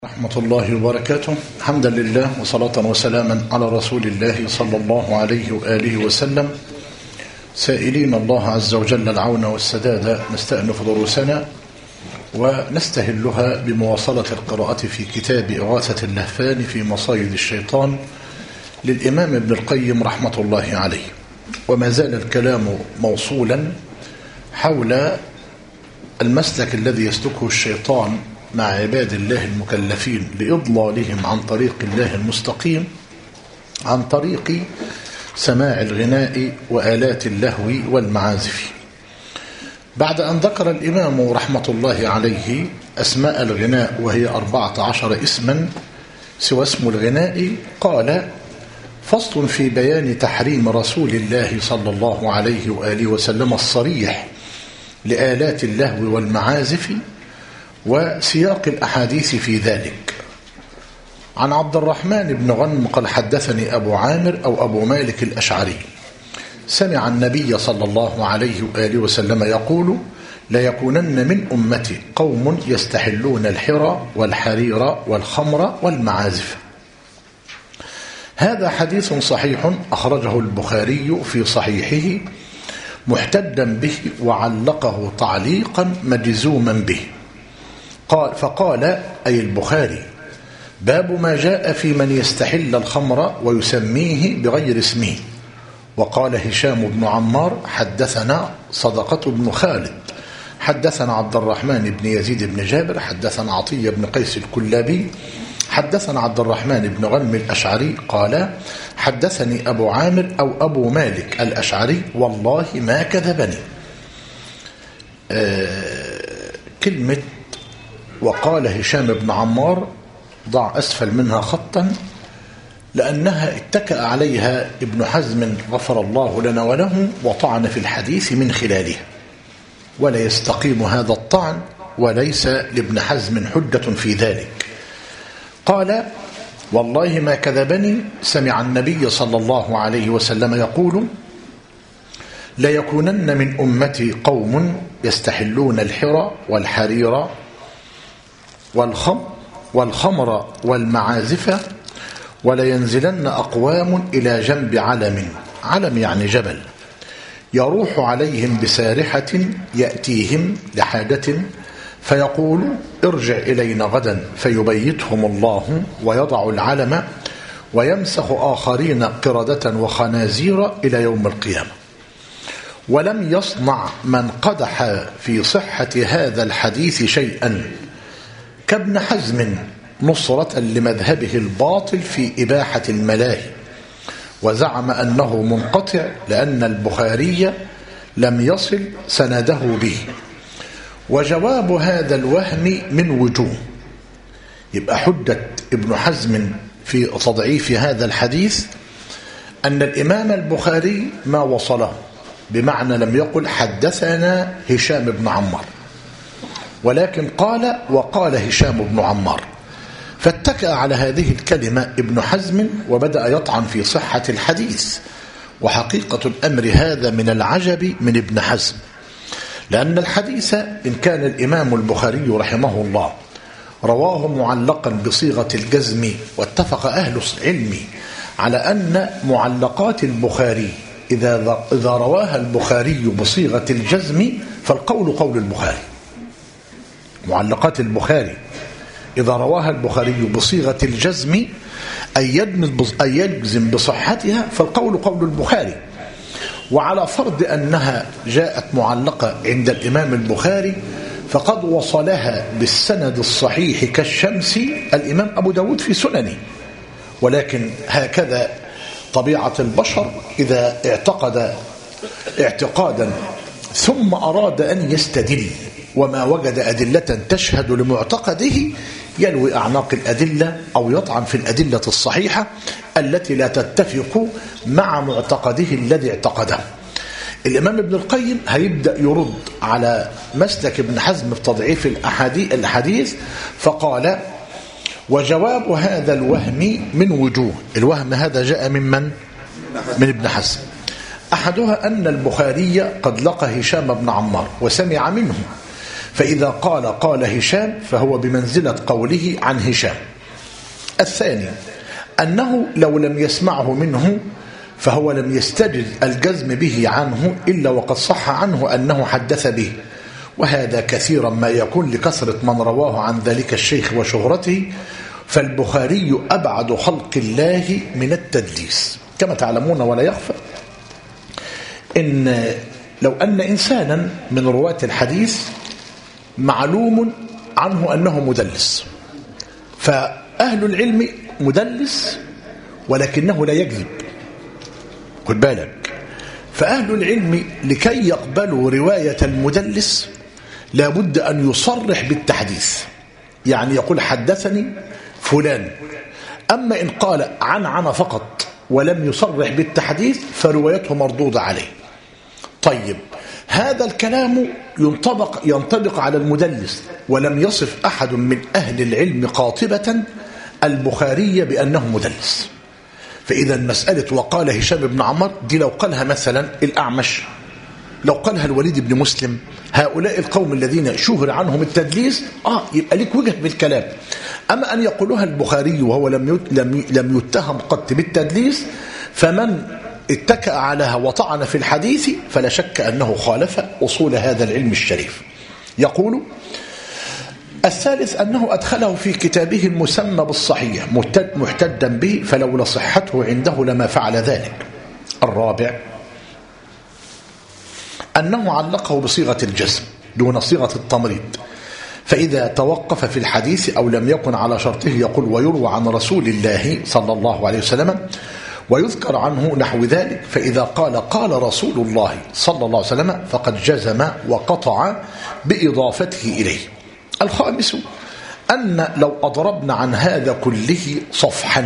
رحمة الله وبركاته. حمدا لله وصلاة وسلاما على رسول الله صلى الله عليه وآله وسلم، سائلين الله عز وجل العون والسداد. نستأنف دروسنا ونستهلها بمواصلة القراءة في كتاب إغاثة اللهفان في مصايد الشيطان للإمام ابن القيم رحمة الله عليه، وما زال الكلام موصولا حول المسلك الذي يسلكه الشيطان مع عباد الله المكلفين لإضلالهم عن طريق الله المستقيم، عن طريق سماع الغناء وآلات اللهو والمعازف. بعد أن ذكر الإمام رحمة الله عليه أسماء الغناء وهي 14 اسما سوى اسم الغناء، قال: فصل في بيان تحريم رسول الله صلى الله عليه وآله وسلم الصريح لآلات اللهو والمعازف وسياق الأحاديث في ذلك. عن عبد الرحمن بن غنم قال: حدثني أبو عامر أو أبو مالك الأشعري سمع النبي صلى الله عليه وآله وسلم يقول: لا يكونن من أمتي قوم يستحلون الحرى والحرير والخمر والمعازف. هذا حديث صحيح أخرجه البخاري في صحيحه محتدا به وعلقه تعليقا مجزوما به. فقال أي البخاري: باب ما جاء في من يستحل الخمر ويسميه بغير اسمه. وقال هشام بن عمار: حدثنا صدقة بن خالد حدثنا عبد الرحمن بن يزيد بن جابر حدثنا عطية بن قيس الكلابي حدثنا عبد الرحمن بن غنم الأشعري قال: حدثني أبو عامر أو أبو مالك الأشعري والله ما كذبني. كلمة وقال هشام بن عمار ضع أسفل منها خطا، لأنها اتكأ عليها ابن حزم غفر الله لنا وله وطعن في الحديث من خلالها، ولا يستقيم هذا الطعن وليس لابن حزم حجة في ذلك. قال: والله ما كذبني، سمع النبي صلى الله عليه وسلم يقول: لا يكونن من أمتي قوم يستحلون الحرى والحرير والخمر والمعازف ولا ينزلن أقوام إلى جنب علم يعني جبل، يروح عليهم بسارحة يأتيهم لحاجة فيقول: ارجع إلينا غدا، فيبيتهم الله ويضع العلم ويمسخ آخرين قردة وخنازير إلى يوم القيامة. ولم يصنع من قدح في صحة هذا الحديث شيئا كابن حزم نصرة لمذهبه الباطل في إباحة الملاهي، وزعم أنه منقطع لأن البخاري لم يصل سنده به. وجواب هذا الوهم من وجوه. يبقى حجة ابن حزم في تضعيف هذا الحديث أن الإمام البخاري ما وصله، بمعنى لم يقل حدثنا هشام بن عمار، ولكن قال وقال هشام بن عمار، فاتكأ على هذه الكلمة ابن حزم وبدأ يطعن في صحة الحديث. وحقيقة الأمر هذا من العجب من ابن حزم، لأن الحديث إن كان الإمام البخاري رحمه الله رواه معلقا بصيغة الجزم، واتفق أهل العلم على أن معلقات البخاري إذا رواها البخاري بصيغة الجزم فالقول قول البخاري. معلقات البخاري إذا رواها البخاري بصيغة الجزم أي يجزم بصحتها فالقول قول البخاري. وعلى فرض أنها جاءت معلقة عند الإمام البخاري فقد وصلها بالسند الصحيح كالشمس الإمام أبو داود في سننه. ولكن هكذا طبيعة البشر، إذا اعتقد اعتقادا ثم أراد أن يستدل وما وجد أدلة تشهد لمعتقده يلوي أعناق الأدلة أو يطعن في الأدلة الصحيحة التي لا تتفق مع معتقده الذي اعتقده. الإمام ابن القيم هيبدأ يرد على مسلك ابن حزم في تضعيف الحديث، فقال: وجواب هذا الوهم من وجوه. الوهم هذا جاء من ابن حزم. أحدها أن البخاري قد لقى هشام بن عمار وسمع منه، فإذا قال هشام فهو بمنزلة قوله عن هشام. الثاني أنه لو لم يسمعه منه فهو لم يستجد الجزم به عنه إلا وقد صح عنه أنه حدث به، وهذا كثيرا ما يكون لكثرة من رواه عن ذلك الشيخ وشهرته، فالبخاري أبعد خلق الله من التدليس كما تعلمون. ولا يخفى إن لو أن إنسانا من رواة الحديث معلوم عنه أنه مدلس، فأهل العلم مدلس ولكنه لا يكذب، خد بالك، فأهل العلم لكي يقبلوا رواية المدلس لابد أن يصرح بالتحديث، يعني يقول حدثني فلان. أما إن قال عن فقط ولم يصرح بالتحديث فروايته مردودة عليه. طيب هذا الكلام ينطبق على المدلس، ولم يصف أحد من أهل العلم قاطبة البخاري بأنه مدلس. فإذا مسألة وقال هشام بن عمر دي لو قالها مثلا الأعمش، لو قالها الوليد بن مسلم، هؤلاء القوم الذين شهر عنهم التدليس يبقى لك وجه بالكلام. أما أن يقولها البخاري وهو لم يتهم قط بالتدليس، فمن اتكأ عليها وطعن في الحديث فلا شك أنه خالف أصول هذا العلم الشريف. يقول الثالث أنه أدخله في كتابه المسمى بالصحيح محتجا به، فلولا صحته عنده لما فعل ذلك. الرابع أنه علقه بصيغة الجزم دون صيغة التمريض، فإذا توقف في الحديث أو لم يكن على شرطه يقول ويروى عن رسول الله صلى الله عليه وسلم ويذكر عنه نحو ذلك، فإذا قال رسول الله صلى الله عليه وسلم فقد جزم وقطع بإضافته إليه. الخامس أن لو أضربنا عن هذا كله صفحا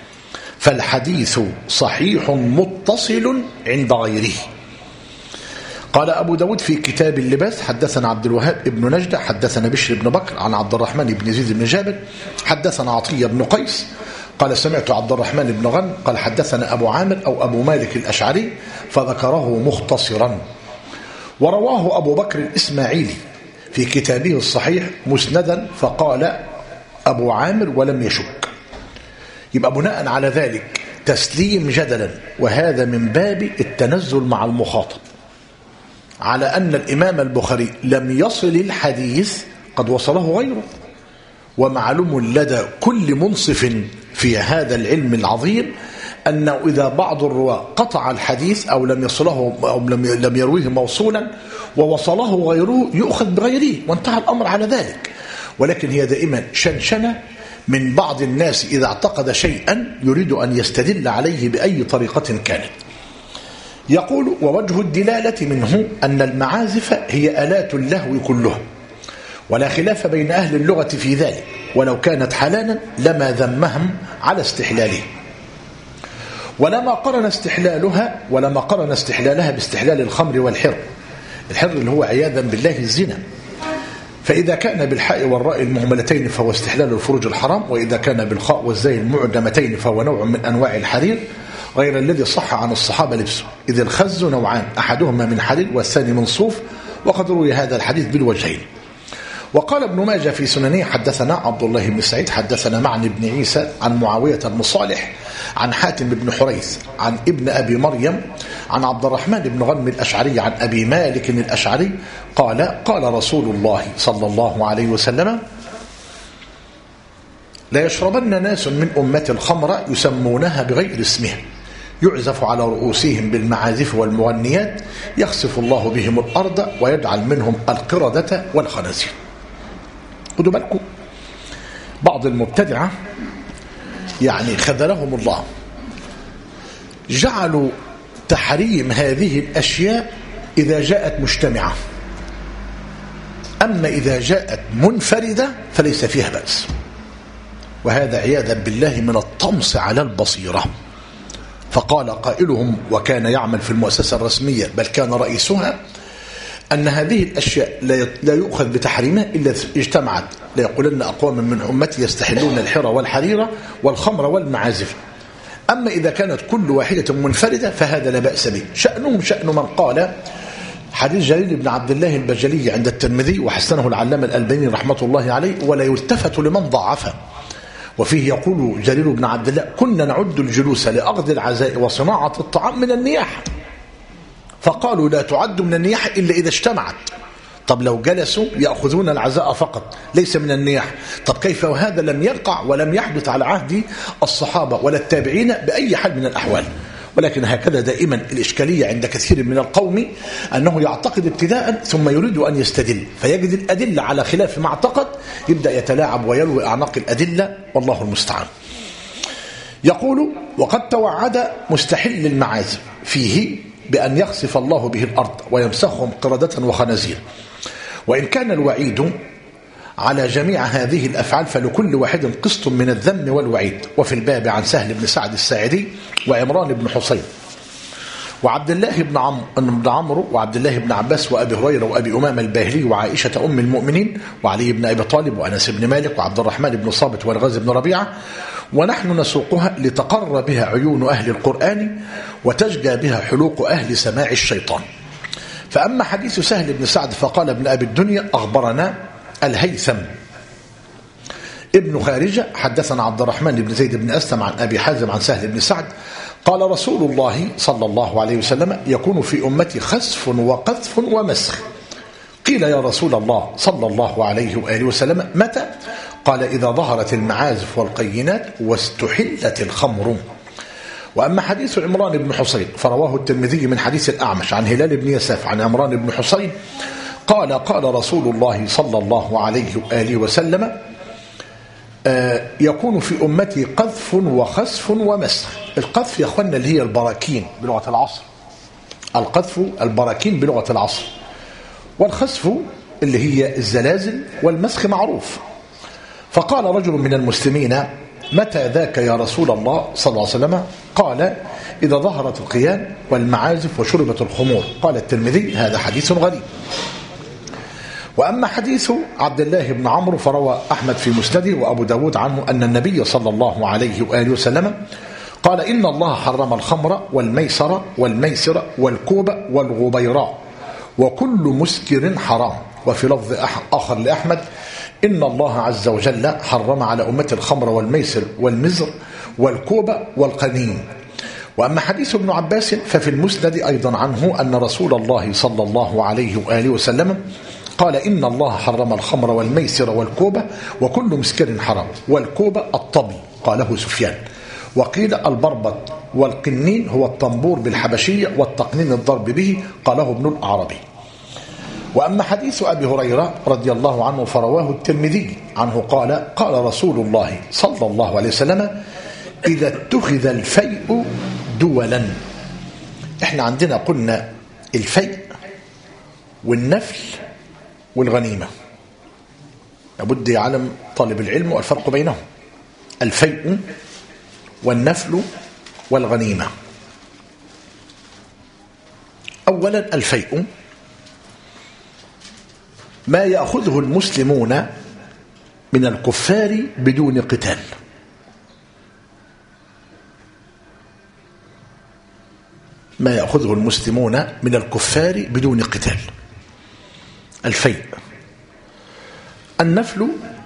فالحديث صحيح متصل عند غيره. قال أبو داود في كتاب اللباس حدثنا عبد الوهاب ابن نجدة حدثنا بشر بن بكر عن عبد الرحمن بن زيد بن جابر حدثنا عطية بن قيس قال سمعت عبد الرحمن بن غنم قال حدثنا أبو عامر أو أبو مالك الأشعري فذكره مختصرا. ورواه أبو بكر الإسماعيلي في كتابه الصحيح مسندا فقال أبو عامر ولم يشك. يبقى بناء على ذلك تسليم جدلا، وهذا من باب التنزل مع المخاطب، على أن الإمام البخاري لم يصل الحديث قد وصله غيره. ومعلوم لدى كل منصف في هذا العلم العظيم أنه إذا بعض الرواة قطع الحديث أو لم يصله أو لم يرويه موصولا ووصله غيره يؤخذ بغيره وانتهى الأمر على ذلك. ولكن هي دائما شنشنة من بعض الناس إذا اعتقد شيئا يريد أن يستدل عليه بأي طريقة كانت. يقول ووجه الدلالة منه أن المعازف هي آلات اللهو كلها، ولا خلاف بين أهل اللغة في ذلك، ولو كانت حلالا لما ذمهم على استحلاله، ولما قرن استحلالها باستحلال الخمر والحر. الحر اللي هو عياذا بالله الزنا، فإذا كان بالحاء والراء المهملتين فهو استحلال الفروج الحرام، وإذا كان بالخاء والزاي المعجمتين فهو نوع من أنواع الحرير غير الذي صح عن الصحابة لبسه، إذ الخز نوعان أحدهما من حليل والثاني من صوف، وقد روي هذا الحديث بالوجهين. وقال ابن ماجه في سننه حدثنا عبد الله بن سعيد حدثنا معن بن عيسى عن معاوية بن صالح عن حاتم بن حريث عن ابن أبي مريم عن عبد الرحمن بن غنم الأشعري عن أبي مالك الأشعري قال رسول الله صلى الله عليه وسلم لا يشربن ناس من أمة الخمر يسمونها بغير اسمها يعزف على رؤوسهم بالمعازف والمغنيات يخسف الله بهم الأرض ويجعل منهم القردة والخنازير. خدوا بالكم بعض المبتدعة يعني خذلهم الله جعلوا تحريم هذه الأشياء إذا جاءت مجتمعة، أما إذا جاءت منفردة فليس فيها بأس، وهذا عياذا بالله من الطمس على البصيرة. فقال قائلهم وكان يعمل في المؤسسة الرسمية بل كان رئيسها أن هذه الأشياء لا يؤخذ بتحريمها إلا اجتمعت، لا يقولن أقوام من أمتي يستحلون الحرى والحريرة والخمر والمعازف. أما إذا كانت كل واحدة منفردة فهذا لا بأس به. شأنهم شأن من قال حديث جرير بن عبد الله البجلي عند الترمذي وحسنه العلامة الألباني رحمة الله عليه، ولا يلتفت لمن ضعفه. وفيه يقول جرير بن عبد الله: كنا نعد الجلوس لأخذ العزاء وصناعة الطعام من النياحة، فقالوا لا تعد من النياحة إلا إذا اجتمعت. طب لو جلسوا يأخذون العزاء فقط ليس من النياحة، طب كيف وهذا لم يقع ولم يحدث على عهد الصحابة ولا التابعين بأي حال من الأحوال؟ ولكن هكذا دائما الإشكالية عند كثير من القوم، أنه يعتقد ابتداء ثم يريد أن يستدل، فيجد الأدلة على خلاف ما اعتقد، يبدأ يتلاعب ويلوي أعناق الأدلة، والله المستعان. يقول: وقد توعد مستحل المعازف فيه بأن يخسف الله به الأرض ويمسخهم قردة وخنازير. وإن كان الوعيد على جميع هذه الأفعال فلكل واحد قسط من الذم والوعيد. وفي الباب عن سهل بن سعد الساعدي وعمران بن حصين وعبد الله بن عمرو وعبد الله بن عباس وأبي هريرة وأبي أمامة الباهلي وعائشة أم المؤمنين وعلي بن أبي طالب وأنس بن مالك وعبد الرحمن بن صابت والغاز بن ربيعة، ونحن نسوقها لتقر بها عيون أهل القرآن وتشجى بها حلوق أهل سماع الشيطان. فأما حديث سهل بن سعد فقال ابن أبي الدنيا: أخبرنا الهيثم ابن خارجة حدثنا عبد الرحمن بن زيد بن أسلم عن أبي حازم عن سهل بن سعد قال: رسول الله صلى الله عليه وسلم: يكون في أمتي خسف وقذف ومسخ. قيل: يا رسول الله صلى الله عليه وآله وسلم متى؟ قال: إذا ظهرت المعازف والقينات واستحلت الخمر. وأما حديث عمران بن حصين فرواه الترمذي من حديث الأعمش عن هلال بن يساف عن عمران بن حصين قال: قال رسول الله صلى الله عليه وآله وسلم: يكون في أمتي قذف وخسف ومسخ. القذف يا أخوانا اللي هي البراكين بلغة العصر، القذف البراكين بلغة العصر، والخسف اللي هي الزلازل، والمسخ معروف. فقال رجل من المسلمين: متى ذاك يا رسول الله صلى الله عليه وسلم؟ قال: إذا ظهرت القيان والمعازف وشربت الخمور. قال الترمذي: هذا حديث غريب. وأما حديث عبد الله بن عمرو فروى أحمد في مسنده وأبو داود عنه أن النبي صلى الله عليه وآله وسلم قال: إن الله حرم الخمر والميسر والكوب والغبيراء وكل مسكر حرام. وفي لفظ آخر لأحمد: إن الله عز وجل حرم على أمة الخمر والميسر والمزر والكوب والقنين. وأما حديث ابن عباس ففي المسند أيضا عنه أن رسول الله صلى الله عليه وآله وسلم قال: إن الله حرم الخمر والميسر والكوب وكل مسكر حرام. والكوب الطبي قاله سفيان، وقيل البربط، والقنين هو الطنبور بالحبشية، والتقنين الضرب به قاله ابن الأعرابي. وأما حديث أبي هريرة رضي الله عنه فرواه الترمذي عنه قال: قال رسول الله صلى الله عليه وسلم: إذا اتخذ الفيء دولا. احنا عندنا قلنا الفيء والنفل والغنيمة، لابد يعلم طالب العلم الفرق بينهم. الفيء والنفل والغنيمة. أولا الفيء ما يأخذه المسلمون من الكفار بدون قتال. ما يأخذه المسلمون من الكفار بدون قتال، الفيء. النفل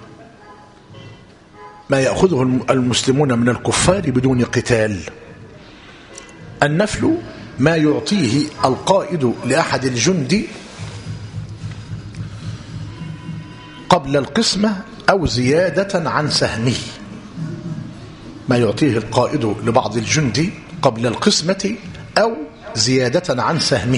ما يأخذه المسلمون من الكفار بدون قتال. النفل ما يعطيه القائد لأحد الجند قبل القسمة أو زيادة عن سهمه. ما يعطيه القائد لبعض الجند قبل القسمة أو زيادة عن سهمه.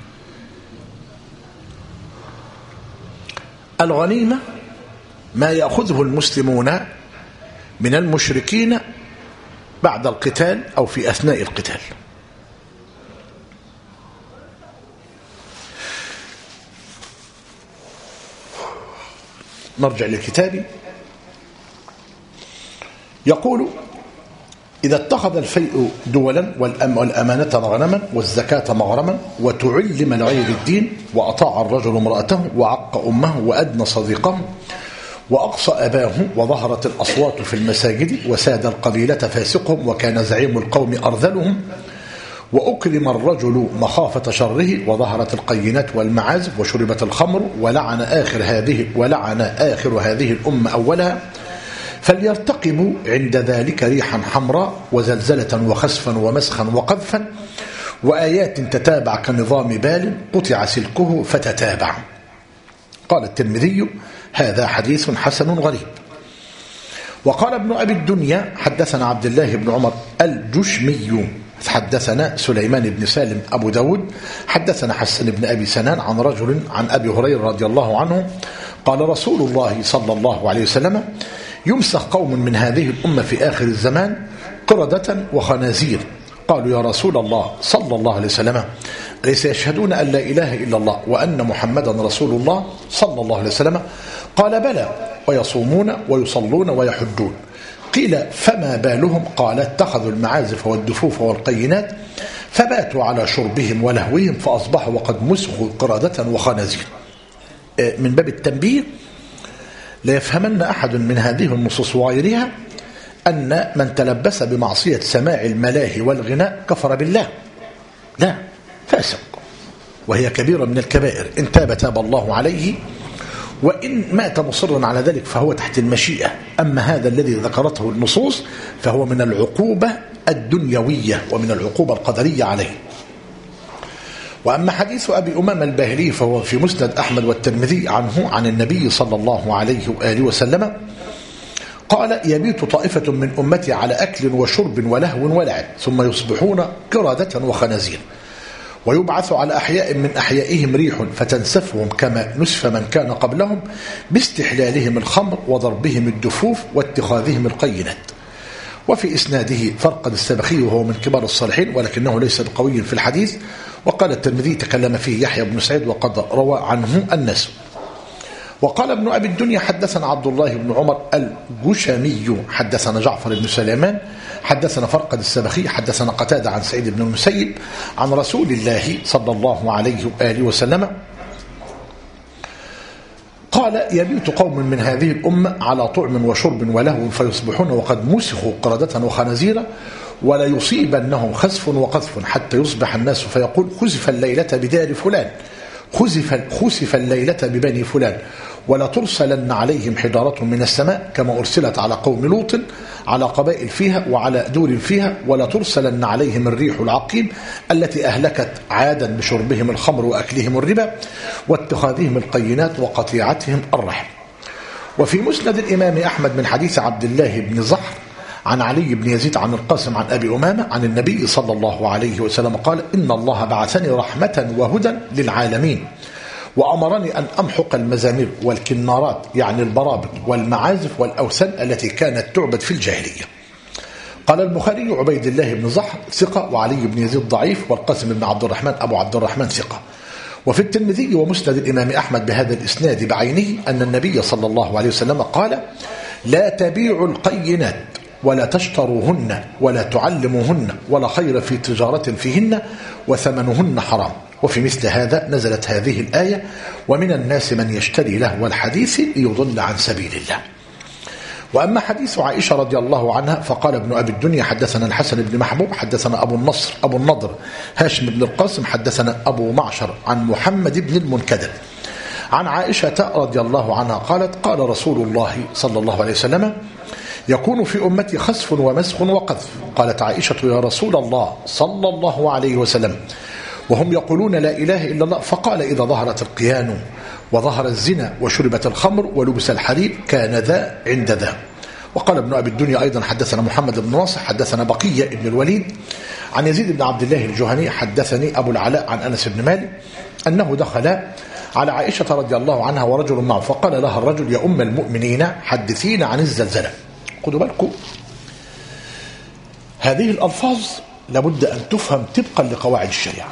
الغنيمة ما يأخذه المسلمون من المشركين بعد القتال أو في أثناء القتال. نرجع للكتاب. يقول: إذا اتخذ الفيء دولا والأمانة مغنما والزكاة مغرما وتعلم لغير الدين وأطاع الرجل امرأته وعق أمه وأدنى صديقه وأقصى أباه وظهرت الأصوات في المساجد وساد القبيلة فاسقهم وكان زعيم القوم أرذلهم وأكرم الرجل مخافة شره، وظهرت القينات والمعازف، وشربت الخمر، ولعن آخر هذه الأمة أولها، فليرتقبوا عند ذلك ريحا حمراء وزلزلة وخسفا ومسخا وقذفا وآيات تتابع كنظام بال قطع سلكه فتتابع. قال الترمذي: هذا حديث حسن غريب. وقال ابن أبي الدنيا: حدثنا عبد الله بن عمر الجشمي، حدثنا سليمان بن سالم أبو داود، حدثنا حسن بن أبي سنان عن رجل عن أبي هريرة رضي الله عنه قال: رسول الله صلى الله عليه وسلم: يمسخ قوم من هذه الأمة في آخر الزمان قردة وخنازير. قالوا: يا رسول الله صلى الله عليه وسلم، أليس يشهدون أن لا إله إلا الله وأن محمدا رسول الله صلى الله عليه وسلم؟ قال: بلى، ويصومون ويصلون ويحجون. قيل: فما بالهم؟ قال: اتخذوا المعازف والدفوف والقينات فباتوا على شربهم ولهوهم فأصبحوا وقد مسخوا قردة وخنازير. من باب التنبيه: لا يفهمن أحد من هذه النصوص وغيرها أن من تلبس بمعصية سماع الملاهي والغناء كفر بالله، لا، فاسق، وهي كبيرة من الكبائر. إن تاب تاب الله عليه، وإن مات مصرا على ذلك فهو تحت المشيئة. أما هذا الذي ذكرته النصوص فهو من العقوبة الدنيوية ومن العقوبة القدرية عليه. وأما حديث أبي أمامة الباهلي فهو في مسند أحمد والترمذي عنه عن النبي صلى الله عليه وآله وسلم قال: يبيت طائفة من أمتي على أكل وشرب ولهو ولعب، ثم يصبحون قردة وخنازير، ويبعث على أحياء من أحيائهم ريح فتنسفهم كما نسف من كان قبلهم باستحلالهم الخمر وضربهم الدفوف واتخاذهم القينات. وفي إسناده فرقد السبخي وهو من كبار الصالحين ولكنه ليس بقوي في الحديث. وقال الترمذي: تكلم فيه يحيى بن سعيد وقد روى عنه الناس. وقال ابن أبي الدنيا: حدثنا عبد الله بن عمر الجشمي، حدثنا جعفر بن سليمان، حدثنا فرقد السبخي، حدثنا قتادة عن سعيد بن المسيب عن رسول الله صلى الله عليه وآله وسلم قال: يبيت قوم من هذه الأمة على طعم وشرب ولهو فيصبحون وقد مسخوا قردة وخنازير، ولا يصيبنهم خسف وقذف حتى يصبح الناس فيقول: خسف الليلة بدار فلان، خسف الليلة ببني فلان، ولا ترسلن عليهم حجارة من السماء كما أرسلت على قوم لوط على قبائل فيها وعلى دور فيها، ولا ترسلن عليهم الريح العقيم التي أهلكت عادا بشربهم الخمر وأكلهم الربا واتخاذهم القينات وقطيعتهم الرحم. وفي مسند الإمام أحمد من حديث عبد الله بن زحر عن علي بن يزيد عن القاسم عن أبي أمامة عن النبي صلى الله عليه وسلم قال: إن الله بعثني رحمة وهدى للعالمين، وأمرني أن أمحق المزامير والكنارات يعني البرابط والمعازف والأوثان التي كانت تعبد في الجاهلية. قال البخاري: عبيد الله بن زحر ثقة، وعلي بن يزيد ضعيف، والقاسم بن عبد الرحمن أبو عبد الرحمن ثقة. وفي الترمذي ومسند الإمام أحمد بهذا الإسناد بعينه أن النبي صلى الله عليه وسلم قال: لا تبيعوا القينات ولا تشتروهن ولا تعلموهن، ولا خير في تجارة فيهن وثمنهن حرام. وفي مثل هذا نزلت هذه الآية: ومن الناس من يشتري لهو الحديث ليضل عن سبيل الله. وأما حديث عائشة رضي الله عنها فقال ابن أبي الدنيا: حدثنا الحسن بن محبوب، حدثنا أبو النضر هاشم بن القاسم، حدثنا أبو معشر عن محمد بن المنكدر عن عائشة رضي الله عنها قالت: قال رسول الله صلى الله عليه وسلم: يكون في أمتي خسف ومسخ وقذف. قالت عائشة: يا رسول الله صلى الله عليه وسلم، وهم يقولون لا إله إلا الله. فقال: إذا ظهرت القيان وظهر الزنا وشربت الخمر ولبس الحرير كان ذا عند ذا. وقال ابن أبي الدنيا أيضا: حدثنا محمد بن ناصر، حدثنا بقية بن الوليد عن يزيد بن عبد الله الجهني، حدثني أبو العلاء عن أنس بن مالك أنه دخل على عائشة رضي الله عنها ورجل معه، فقال لها الرجل: يا أم المؤمنين حدثينا عن الزلزلة. خدوا بالكم، هذه الألفاظ لابد أن تفهم طبقا لقواعد الشريعة.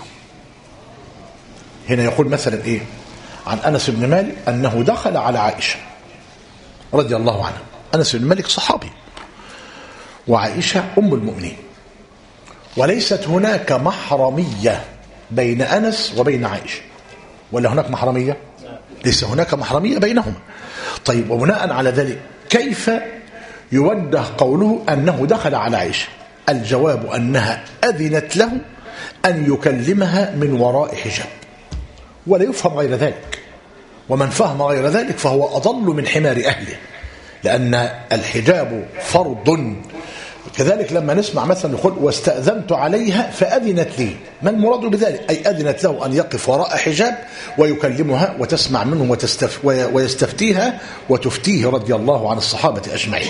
هنا يقول مثلا إيه؟ عن أنس بن مالك أنه دخل على عائشة رضي الله عنها. أنس بن مالك صحابي وعائشة أم المؤمنين، وليست هناك محرمية بين أنس وبين عائشة، ولا هناك محرمية؟ ليس هناك محرمية بينهما. طيب، وبناء على ذلك كيف يوجه قوله أنه دخل على عائشة؟ الجواب أنها أذنت له أن يكلمها من وراء حجاب، ولا يفهم غير ذلك، ومن فهم غير ذلك فهو أضل من حمار أهله، لأن الحجاب فرض. كذلك لما نسمع مثلا يقول واستأذنت عليها فأذنت لي، ما المراد بذلك؟ أي أذنت له أن يقف وراء حجاب ويكلمها وتسمع منه ويستفتيها وتفتيه رضي الله عن الصحابة أجمعين.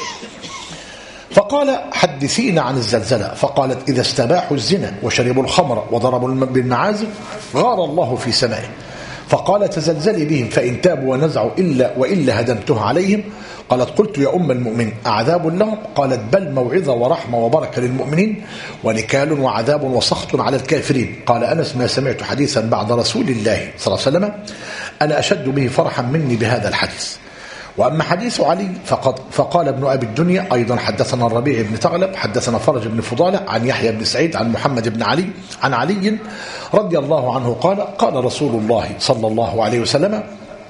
فقال حدثينا عن الزلزلة، فقالت إذا استباحوا الزنا وشربوا الخمر وضربوا بالمعازف غار الله في سمائه، فقال تزلزلي بهم فإن تابوا ونزعوا وإلا هدمتها عليهم. قالت قلت يا أم المؤمنين أعذاب لهم؟ قالت بل موعظة ورحمة وبركة للمؤمنين ونكال وعذاب وسخط على الكافرين. قال أنس ما سمعت حديثا بعد رسول الله صلى الله عليه وسلم أنا أشد به فرحا مني بهذا الحديث. وأما حديث علي فقال ابن أبي الدنيا أيضا حدثنا الربيع بن ثعلب حدثنا فرج بن فضالة عن يحيى بن سعيد عن محمد بن علي عن علي رضي الله عنه قال قال رسول الله صلى الله عليه وسلم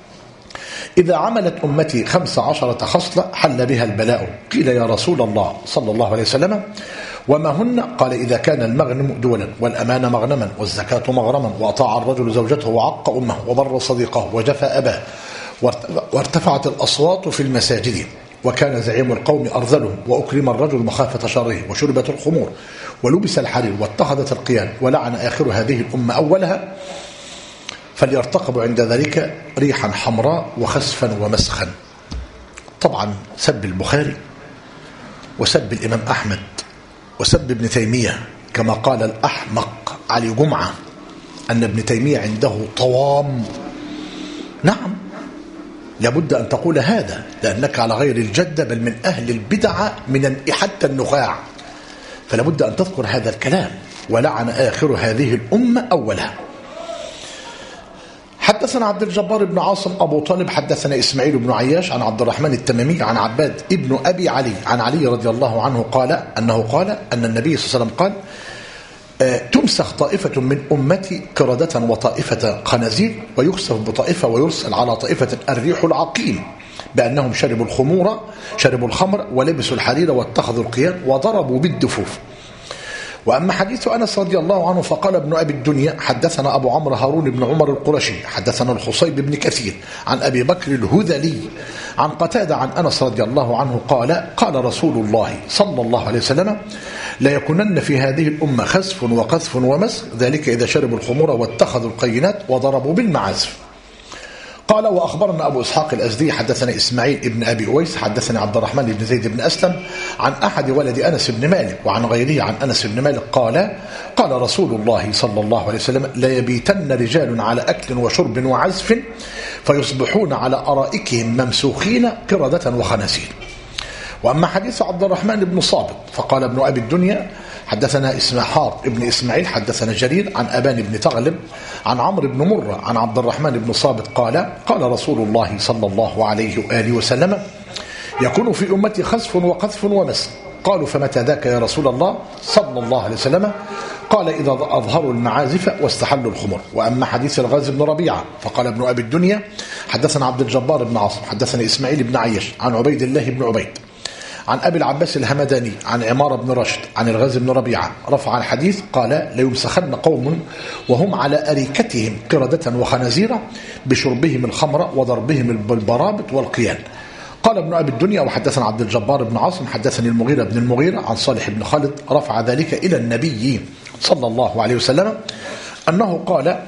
إذا عملت أمتي 15 خصلة حل بها البلاء. قيل يا رسول الله صلى الله عليه وسلم وما هن؟ قال إذا كان المغنم دولا والأمان مغنما والزكاة مغرما وأطاع الرجل زوجته وعق أمه وبر صديقه وجفى أباه وارتفعت الأصوات في المساجد وكان زعيم القوم أرذلهم وأكرم الرجل مخافة شره وشربت الخمور ولبس الحرير واتخذت القيان ولعن آخر هذه الأمة أولها فليرتقبوا عند ذلك ريحا حمراء وخسفا ومسخا. طبعا سب البخاري وسب الإمام أحمد وسب ابن تيمية، كما قال الأحمق علي جمعة أن ابن تيمية عنده طوام. نعم لابد أن تقول هذا لأنك على غير الجدة بل من أهل البدعة من حتى النخاع، فلابد أن تذكر هذا الكلام. ولعن آخر هذه الأمة أولها. حدثنا عبد الجبار بن عاصم أبو طالب حدثنا إسماعيل بن عياش عن عبد الرحمن التميمي عن عباد ابن أبي علي عن علي رضي الله عنه قال أن النبي صلى الله عليه وسلم قال تمسخ طائفة من أمتي قردة وطائفة خنازير ويخسف بطائفة ويرسل على طائفة الريح العقيم بأنهم شربوا الخمر ولبسوا الحرير واتخذوا القيان وضربوا بالدفوف. وأما حديث أنس رضي الله عنه فقال ابن أبي الدنيا حدثنا أبو عمرو هارون بن عمر القرشي حدثنا الخصيب بن كثير عن أبي بكر الهذلي عن قتادة عن أنس رضي الله عنه قال رسول الله صلى الله عليه وسلم لا يكونن في هذه الأمة خسف وقذف ومسخ ذلك إذا شربوا الخمور واتخذوا القينات وضربوا بالمعازف. قال وأخبرنا أبو إسحاق الأزدي حدثنا إسماعيل ابن أبي أويس حدثنا عبد الرحمن بن زيد بن أسلم عن أحد ولد أنس بن مالك وعن غيره عن أنس بن مالك قال رسول الله صلى الله عليه وسلم لا يبيتن رجال على أكل وشرب وعزف فيصبحون على أرائكهم ممسوخين قردة وخنازير. وأما حديث عبد الرحمن بن صابت فقال ابن أبي الدنيا حدثنا إسماحار ابن إسماعيل حدثنا جرير عن أبان بن تغلب عن عمرو بن مرة عن عبد الرحمن بن صابت قال رسول الله صلى الله عليه وآله وسلم يكون في أمتي خسف وقذف ومسخ. قالوا فمتى ذاك يا رسول الله صلى الله عليه وسلم؟ قال إذا أظهروا المعازف واستحلوا الخمر. وأما حديث الغاز بن ربيعة فقال ابن أبي الدنيا حدثنا عبد الجبار بن عاصم حدثنا إسماعيل بن عيش عن عبيد الله بن عبيد عن أبي العباس الهمداني عن عمار بن رشد عن الغاز بن ربيعة رفع الحديث قال ليمسخن قوم وهم على أريكتهم قردة وخنازير بشربهم الخمر وضربهم بالبرابط والقيان. قال ابن أبي الدنيا وحدثنا عبد الجبار بن عاصم حدثني المغيرة بن المغيرة عن صالح بن خالد رفع ذلك إلى النبي صلى الله عليه وسلم أنه قال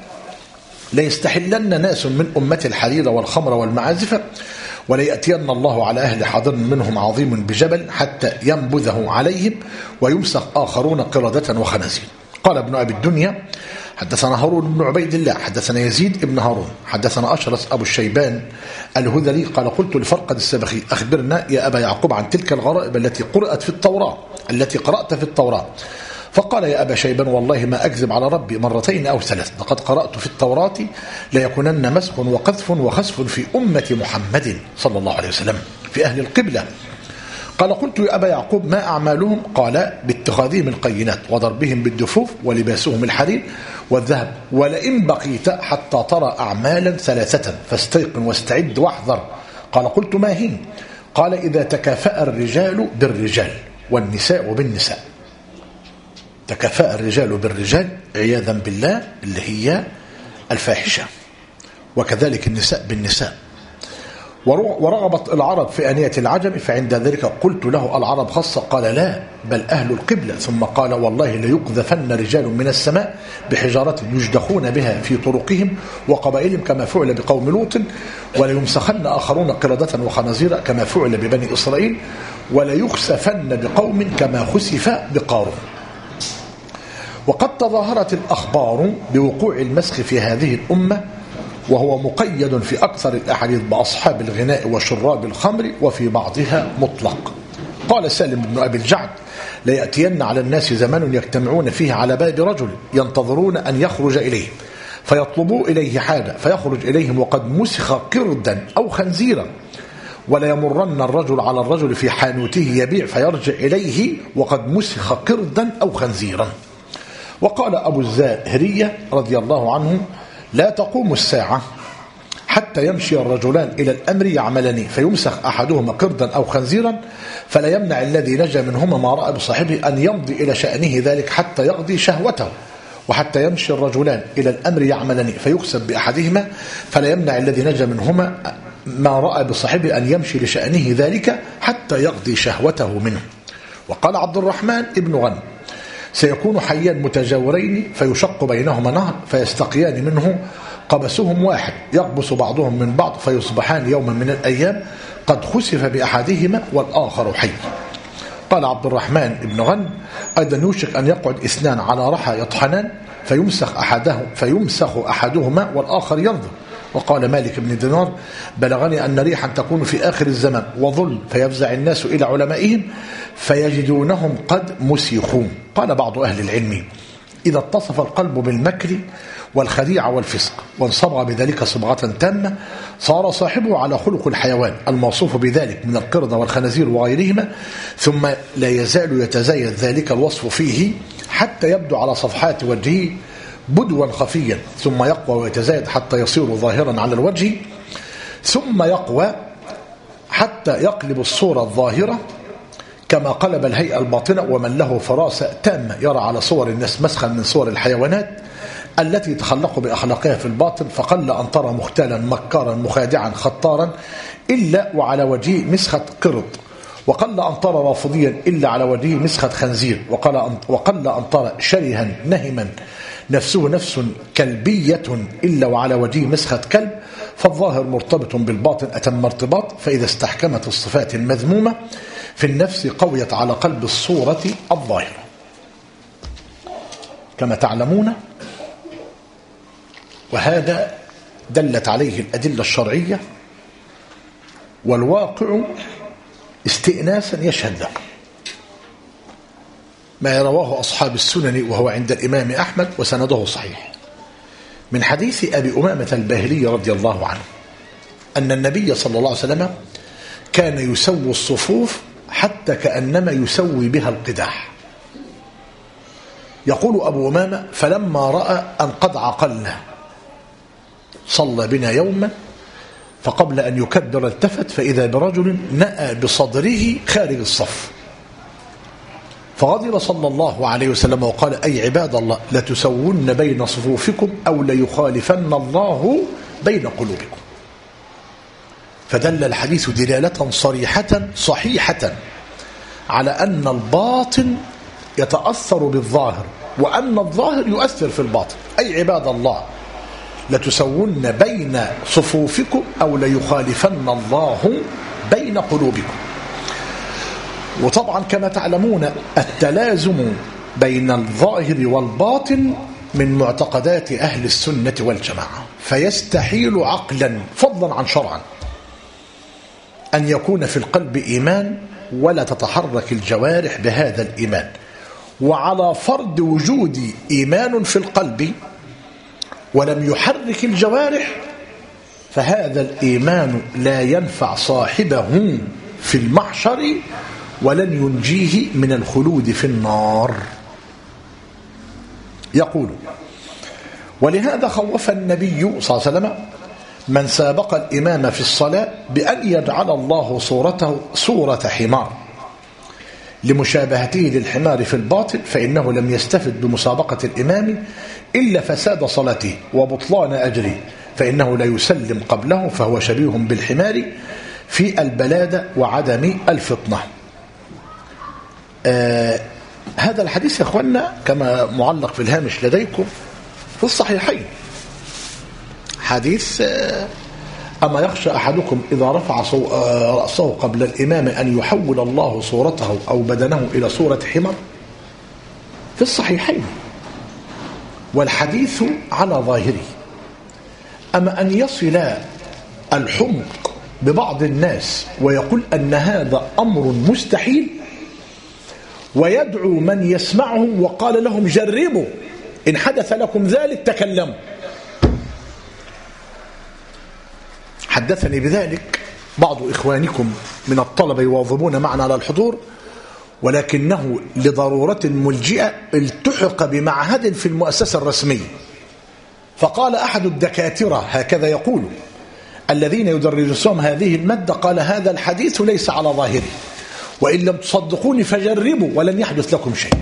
ليستحلن ناس من أمة الحرير والخمر والمعازف وليأتين الله على أهل حاضر منهم عظيم بجبل حتى ينبذه عليهم ويمسخ آخرون قردة وخنازير. قال ابن أبي الدنيا حدثنا هارون بن عبيد الله حدثنا يزيد بن هارون حدثنا أشرس أبو الشيبان الهذلي قال قلت لفرقد السبخي أخبرنا يا أبا يعقوب عن تلك الغرائب التي قرأت في التوراة. فقال يا أبا شيبان والله ما أكذب على ربي مرتين أو ثلاث لقد قرأت في التوراة ليكونن مسخ وقذف وخسف في أمة محمد صلى الله عليه وسلم في أهل القبلة. قال قلت يا أبا يعقوب ما أعمالهم؟ قال باتخاذهم القينات وضربهم بالدفوف ولباسهم الحرير والذهب ولئن بقيت حتى ترى أعمالا ثلاثة فاستيقن واستعد واحذر. قال قلت ما هي؟ قال إذا تكافأ الرجال بالرجال والنساء بالنساء. تكافأ الرجال بالرجال عياذا بالله اللي هي الفاحشة، وكذلك النساء بالنساء. ورغبت العرب في آنية العجم، فعند ذلك قلت له العرب خاصة؟ قال لا، بل أهل القبلة. ثم قال والله ليقذفن رجال من السماء بحجارة يجدخون بها في طرقهم وقبائلهم كما فعل بقوم لوط، وليمسخن آخرون قردة وخنازير كما فعل ببني إسرائيل، وليخسفن بقوم كما خسف بقارون. وقد تظاهرت الأخبار بوقوع المسخ في هذه الأمة، وهو مقيد في أكثر الأحاديث بأصحاب الغناء وشراب الخمر، وفي بعضها مطلق. قال سالم بن أبي الجعد ليأتين على الناس زمان يجتمعون فيه على باب رجل ينتظرون أن يخرج إليه فيطلبوا إليه حاجة فيخرج إليهم وقد مسخ قردا أو خنزيرا، ولا يمرن الرجل على الرجل في حانوته يبيع فيرجع إليه وقد مسخ قردا أو خنزيرا. وقال أبو الزاهرية رضي الله عنه لا تقوم الساعة حتى يمشي الرجلان إلى الأمر يعملان فيمسخ أحدهما قردا أو خنزيرا، فلا يمنع الذي نجا منهما ما رأى بصاحبه أن يمضي إلى شأنه ذلك حتى يقضي شهوته، وحتى يمشي الرجلان إلى الأمر يعملان فيكسب بأحدهما، فلا يمنع الذي نجا منهما ما رأى بصاحبه أن يمشي لشأنه ذلك حتى يقضي شهوته منه. وقال عبد الرحمن ابن غنم سيكون حيان متجاورين فيشق بينهما نهر فيستقيان منه قبسهم واحد يقبس بعضهم من بعض فيصبحان يوما من الأيام قد خسف بأحدهما والآخر حي. قال عبد الرحمن ابن غنم أيضا يوشك أن يقعد اثنان على رحى يطحنان فيمسخ أحدهما والآخر ينظر. وقال مالك بن دينار بلغني أن ريحا تكون في آخر الزمان وظل فيفزع الناس إلى علمائهم فيجدونهم قد مسخوا. قال بعض أهل العلم إذا اتصف القلب بالمكر والخديعة والفسق وانصبغ بذلك صبغة تامة صار صاحبه على خلق الحيوان الموصوف بذلك من القردة والخنازير وغيرهما، ثم لا يزال يتزايد ذلك الوصف فيه حتى يبدو على صفحات وجهه بدوا خفيا، ثم يقوى ويتزايد حتى يصير ظاهرا على الوجه، ثم يقوى حتى يقلب الصورة الظاهرة كما قلب الهيئة الباطنة. ومن له فراسة تامة يرى على صور الناس مسخا من صور الحيوانات التي تخلق بأخلاقها في الباطن، فقل أن ترى مختالا مكارا مخادعا خطارا إلا وعلى وجهه مسخة قرد، وقل أن ترى رافضيا إلا على وجهه مسخة خنزير، وقل أن ترى شرها نهما نفسه نفس كلبية إلا وعلى وجهه مسخة كلب. فالظاهر مرتبط بالباطن أتم ارتباط، فإذا استحكمت الصفات المذمومة في النفس قويت على قلب الصورة الظاهرة. كما تعلمون وهذا دلت عليه الأدلة الشرعية والواقع استئناسا يشهد له ما رواه أصحاب السنن وهو عند الإمام أحمد وسنده صحيح من حديث أبي أمامة الباهلي رضي الله عنه أن النبي صلى الله عليه وسلم كان يسوي الصفوف حتى كأنما يسوي بها القداح. يقول أبو أمامة فلما رأى أن قد عقلنا صلى بنا يوما فقبل أن يكبر التفت فإذا برجل نأى بصدره خارج الصف، فغضب صلى الله عليه وسلم وقال أي عباد الله لتسون بين صفوفكم أو ليخالفن الله بين قلوبكم. فدل الحديث دلالة صريحة صحيحة على أن الباطن يتأثر بالظاهر وأن الظاهر يؤثر في الباطن. أي عباد الله لتسون بين صفوفكم أو ليخالفن الله بين قلوبكم. وطبعا كما تعلمون التلازم بين الظاهر والباطن من معتقدات أهل السنة والجماعة، فيستحيل عقلا فضلا عن شرعا أن يكون في القلب إيمان ولا تتحرك الجوارح بهذا الإيمان. وعلى فرض وجود إيمان في القلب ولم يحرك الجوارح فهذا الإيمان لا ينفع صاحبه في المحشر ولن ينجيه من الخلود في النار. يقول ولهذا خوف النبي صلى الله عليه وسلم من سابق الإمام في الصلاة بأن يجعل الله صورته صورة حمار لمشابهته للحمار في الباطل، فإنه لم يستفد بمسابقة الإمام إلا فساد صلاته وبطلان أجره، فإنه لا يسلم قبله، فهو شبيه بالحمار في البلادة وعدم الفطنة. هذا الحديث يا أخوانا كما معلق في الهامش لديكم في الصحيحين، حديث أما يخشى أحدكم إذا رفع رأسه قبل الإمام أن يحول الله صورته أو بدنه إلى صورة حمار، في الصحيحين، والحديث على ظاهره. أما أن يصل الحمق ببعض الناس ويقول أن هذا أمر مستحيل، ويدعو من يسمعهم وقال لهم جربوا إن حدث لكم ذلك تكلموا. حدثني بذلك بعض إخوانكم من الطلبة يواظبون معنا على الحضور، ولكنه لضرورة ملجئة التحق بمعهد في المؤسسة الرسمية، فقال أحد الدكاترة هكذا يقول الذين يدرسون هذه المادة، قال هذا الحديث ليس على ظاهره، وإن لم تصدقوني فجربوا ولن يحدث لكم شيء.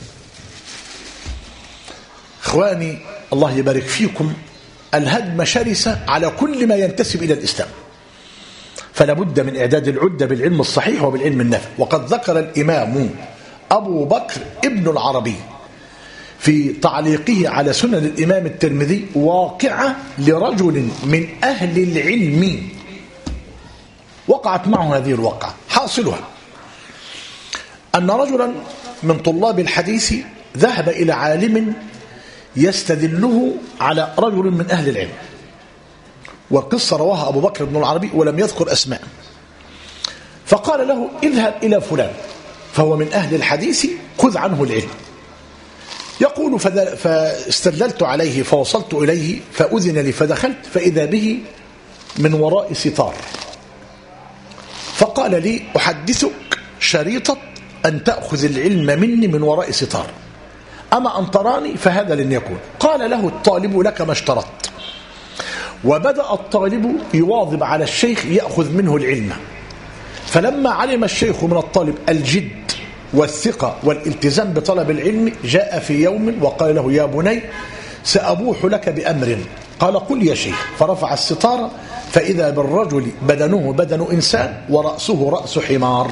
إخواني الله يبارك فيكم، الهدم شرسة على كل ما ينتسب إلى الإسلام، فلا بد من إعداد العدة بالعلم الصحيح وبالعلم النافع. وقد ذكر الإمام أبو بكر ابن العربي في تعليقه على سنن الإمام الترمذي واقعة لرجل من أهل العلم وقعت معه هذه الواقعة. حاصلها أن رجلا من طلاب الحديث ذهب إلى عالم يستدله على رجل من أهل العلم، والقصة رواها أبو بكر بن العربي ولم يذكر أسماء، فقال له اذهب إلى فلان فهو من أهل الحديث خذ عنه العلم. يقول فاستدللت عليه فوصلت إليه فأذن لي فدخلت فإذا به من وراء ستار، فقال لي أحدثك شريطة أن تأخذ العلم مني من وراء ستار، أما أن تراني فهذا لن يكون. قال له الطالب لك ما اشترطت، وبدأ الطالب يواظب على الشيخ يأخذ منه العلم، فلما علم الشيخ من الطالب الجد والثقة والالتزام بطلب العلم جاء في يوم وقال له يا بني سأبوح لك بأمر، قال قل يا شيخ، فرفع الستارة فإذا بالرجل بدنه بدن إنسان ورأسه رأس حمار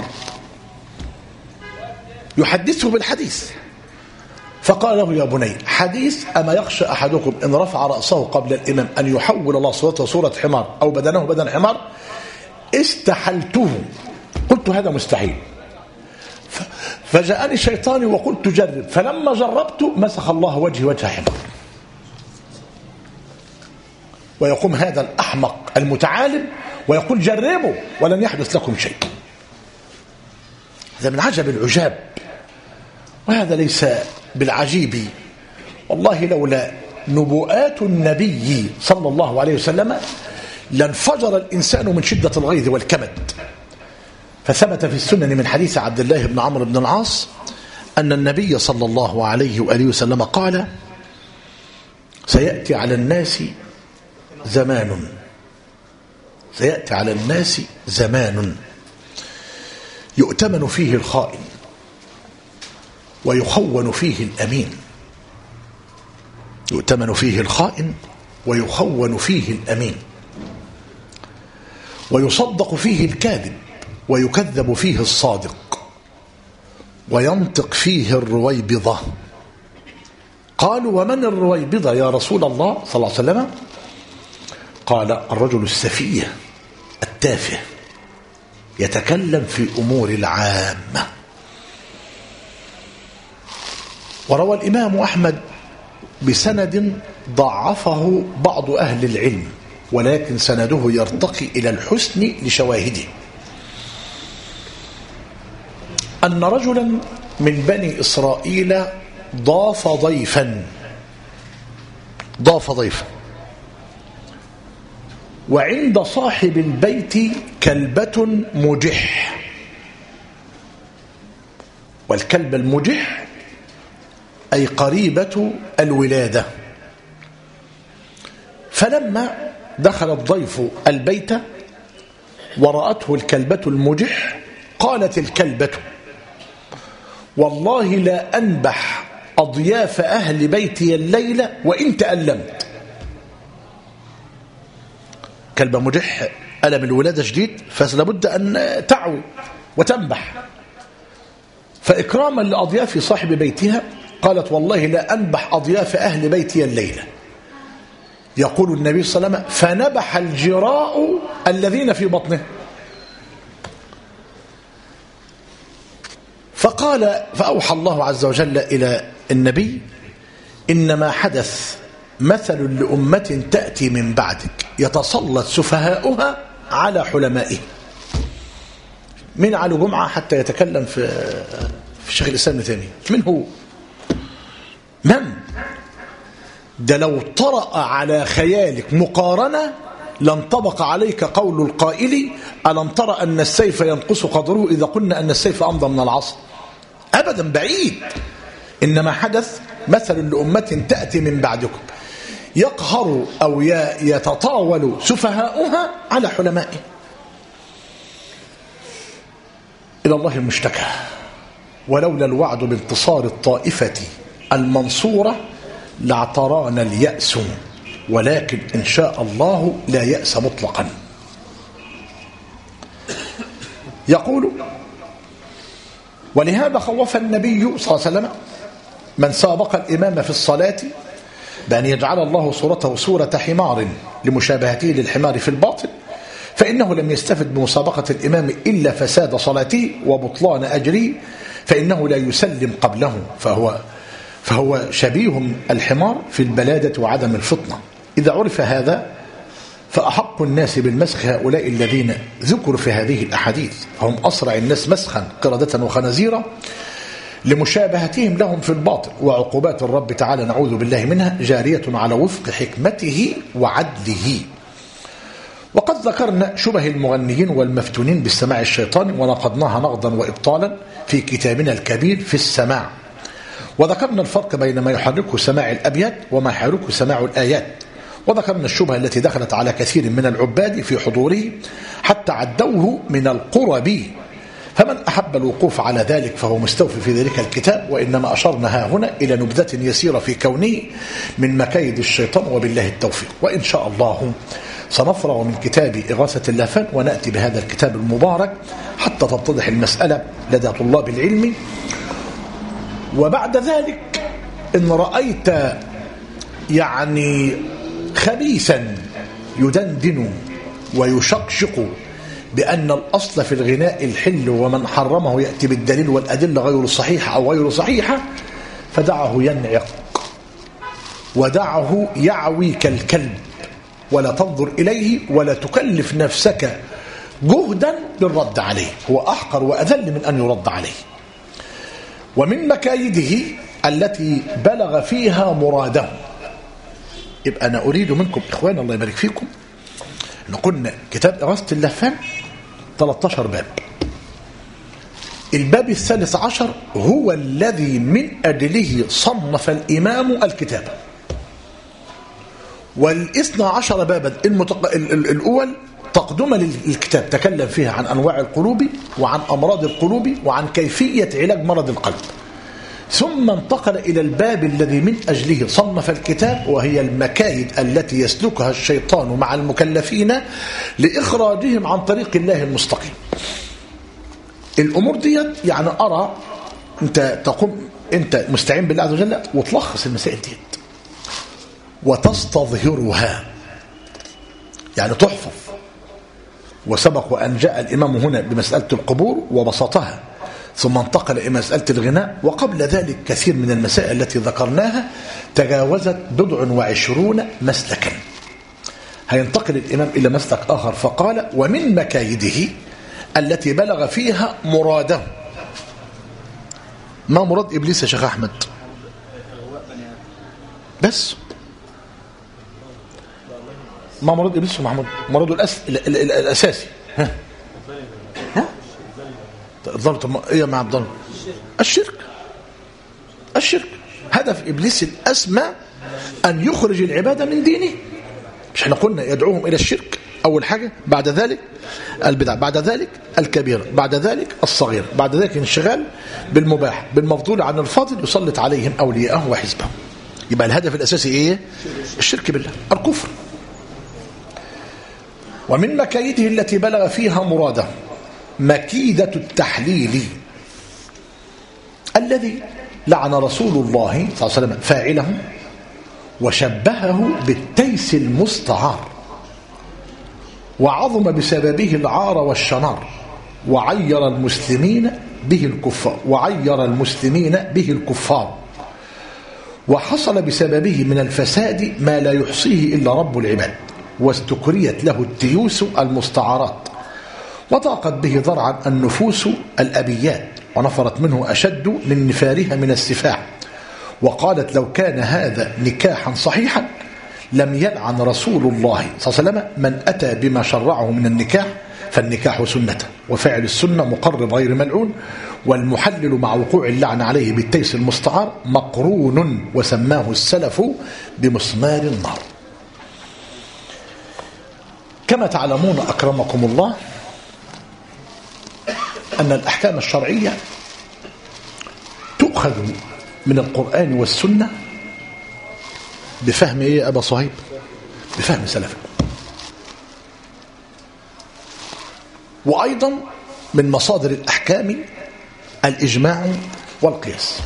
يحدثه بالحديث، فقال له يا بني حديث أما يخشى أحدكم إن رفع رأسه قبل الإمام أن يحول الله صورته صورة حمار أو بدنه بدن حمار استحلته، قلت هذا مستحيل، فجاءني شيطاني وقلت جرب، فلما جربت مسخ الله وجهي وجه حمار. ويقوم هذا الأحمق المتعالم ويقول جربوا ولن يحدث لكم شيء. هذا من عجب العجاب، وهذا ليس بالعجيب، والله لولا نبوءات النبي صلى الله عليه وسلم لانفجر الإنسان من شدة الغيظ والكبد. فثبت في السنن من حديث عبد الله بن عمرو بن العاص أن النبي صلى الله عليه وآله وسلم قال سيأتي على الناس زمان يؤتمن فيه الخائن ويخون فيه الأمين، يؤتمن فيه الخائن ويخون فيه الأمين، ويصدق فيه الكاذب ويكذب فيه الصادق، وينطق فيه الرويبضة. قالوا ومن الرويبضة يا رسول الله صلى الله عليه وسلم؟ قال الرجل السفيه التافه يتكلم في أمور العامة. وروى الإمام أحمد بسند ضعفه بعض أهل العلم، ولكن سنده يرتقي إلى الحسن لشواهده، أن رجلا من بني إسرائيل ضاف ضيفا وعند صاحب البيت كلبة مجح، والكلب المجح أي قريبة الولادة. فلما دخل الضيف البيت ورأته الكلبة المجح قالت الكلبة والله لا أنبح أضياف أهل بيتي الليلة وإن تألمت. كلبة مجح ألم الولادة شديد فلابد أن تعوي وتنبح، فإكراما لأضياف صاحب بيتها قالت والله لا أنبح أضياف أهل بيتي الليلة. يقول النبي صلى الله عليه وسلم فنبح الجراء الذين في بطنه. فأوحى الله عز وجل إلى النبي إنما حدث مثل لأمة تأتي من بعدك يتسلط سفهاؤها على حلمائها. من على جمعة حتى يتكلم في شيخ الإسلام ابن تيمية؟ من هو؟ من؟ ده لو طرأ على خيالك مقارنة لانطبق عليك قول القائل ألم ترى أن السيف ينقص قدره إذا قلنا أن السيف أمضى من العصا؟ أبدا، بعيد. إنما حدث مثل لأمة تأتي من بعدكم يقهر أو يتطاول سفهاؤها على حلمائه. إلى الله المشتكى. ولولا الوعد بانتصار الطائفة المنصورة لاعترانا اليأس، ولكن إن شاء الله لا يأس مطلقا. يقول ولهذا خوف النبي صلى الله عليه وسلم من سابق الإمام في الصلاة بأن يجعل الله صورته صورة حمار لمشابهته للحمار في الباطل، فإنه لم يستفد بمسابقة الإمام إلا فساد صلاته وبطلان أجره، فإنه لا يسلم قبله، فهو شبيه الحمار في البلادة وعدم الفطنة. إذا عرف هذا فأحق الناس بالمسخ هؤلاء الذين ذكروا في هذه الأحاديث، فهم أسرع الناس مسخا قردة وخنازيرا لمشابهتهم لهم في الباطل. وعقوبات الرب تعالى نعوذ بالله منها جارية على وفق حكمته وعدله. وقد ذكرنا شبه المغنيين والمفتونين بالسماع الشيطاني ونقضناها نقضا وإبطالا في كتابنا الكبير في السماع، وذكرنا الفرق بين ما يحركه سماع الأبيات وما يحركه سماع الآيات، وذكرنا الشبهة التي دخلت على كثير من العباد في حضوره حتى عدوه من القرب، فمن أحب الوقوف على ذلك فهو مستوفي في ذلك الكتاب. وإنما أشرنا ها هنا إلى نبذة يسيرة في كونه من مكايد الشيطان، وبالله التوفيق. وإن شاء الله سنفرغ من كتاب إغاثة اللهفان ونأتي بهذا الكتاب المبارك حتى تتضح المسألة لدى طلاب العلم. وبعد ذلك إن رأيت يعني خبيثا يدندن ويشقشق بأن الأصل في الغناء الحل ومن حرمه يأتي بالدليل والأدلة غير صحيحة أو غير صحيحة، فدعه ينعق ودعه يعوي كالكلب، ولا تنظر إليه ولا تكلف نفسك جهدا للرد عليه، هو أحقر وأذل من أن يرد عليه. ومن مكايده التي بلغ فيها مراده. يبقى أنا أريد منكم إخوان الله يبارك فيكم أن قلنا كتاب إغاثة اللهفان 13 باب. الباب الثالث عشر هو الذي من أجله صنف الإمام الكتاب، والإثنى عشر بابا الأول تقدم للكتاب تكلم فيها عن أنواع القلوب وعن أمراض القلوب وعن كيفية علاج مرض القلب، ثم انتقل إلى الباب الذي من أجله صنف الكتاب، وهي المكايد التي يسلكها الشيطان مع المكلفين لإخراجهم عن طريق الله المستقيم. الأمور دي يعني أرى أنت تقوم أنت مستعين بالله عز وجل وتلخص المسائل دي وتستظهرها، يعني تحفظ. وسبق وأن جاء الإمام هنا بمسألة القبور وبسطها، ثم انتقل إلى مسألة الغناء، وقبل ذلك كثير من المسائل التي ذكرناها تجاوزت 20 مسلكا. هينتقل الإمام إلى مسلك آخر فقال ومن مكايده التي بلغ فيها مراده. ما مراد إبليس يا شيخ أحمد؟ بس ما مراد إبليس ومحمود؟ مراده الأساسي ها طب ايه يا عبد الله؟ الشرك. هدف ابليس الاسمى ان يخرج العباده من دينه. مش احنا قلنا يدعوهم الى الشرك أول حاجة، بعد ذلك البدع، بعد ذلك الكبيرة، بعد ذلك الصغير، بعد ذلك انشغال بالمباح بالمفضول عن الفاضل يسلط عليهم أولياءه وحزبه. يبقى الهدف الأساسي إيه؟ الشرك بالله، الكفر. ومن مكايده التي بلغ فيها مراده مكيدة التحليل الذي لعن رسول الله صلى الله عليه وسلم فاعله وشبهه بالتيس المستعار، وعظم بسببه العار والشنار، وعير المسلمين به الكفار، وحصل بسببه من الفساد ما لا يحصيه إلا رب العباد، واستكريت له التيوس المستعارات، وضاقت به ضرعا النفوس الأبيات، ونفرت منه أشد من نفارها من السفاح، وقالت لو كان هذا نكاحا صحيحا لم يلعن رسول الله صلى الله عليه وسلم من أتى بما شرعه من النكاح، فالنكاح سنته، وفعل السنة مقرب غير ملعون، والمحلل مع وقوع اللعن عليه بالتيس المستعار مقرون، وسماه السلف بمسمار النار. كما تعلمون أكرمكم الله أن الأحكام الشرعية تؤخذ من القرآن والسنة بفهم إيه يا أبا صهيب؟ بفهم سلف، وأيضا من مصادر الأحكام الإجماع والقياس.